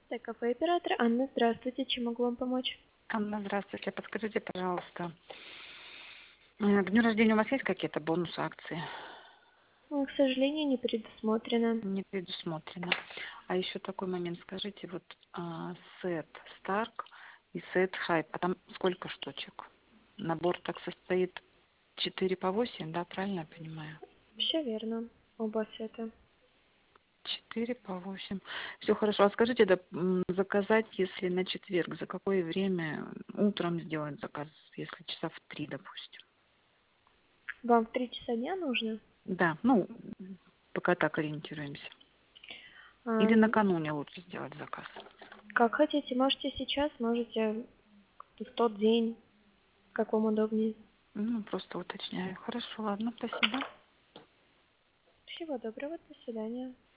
Кафе оператор Анна, здравствуйте, чем могу вам помочь? Анна, здравствуйте. Подскажите, пожалуйста, к дню рождения у вас есть какие-то бонусы, акции? К сожалению, не предусмотрено. Не предусмотрено. А еще такой момент, скажите, вот сет Старк и сет Хайп, а там сколько штучек? Набор так состоит 4 по 8, да, правильно я понимаю? Все верно, оба сета. 4 по 8. Все хорошо. А скажите, да, заказать, если на четверг, за какое время утром сделать заказ, если часа в 3, допустим? Вам в 3 часа дня нужно? Да, ну, пока так ориентируемся. Или Ам, накануне лучше сделать заказ? Как хотите, можете сейчас, можете в тот день, как вам удобнее. Ну, просто уточняю. Хорошо, ладно, спасибо. Всего доброго, до свидания.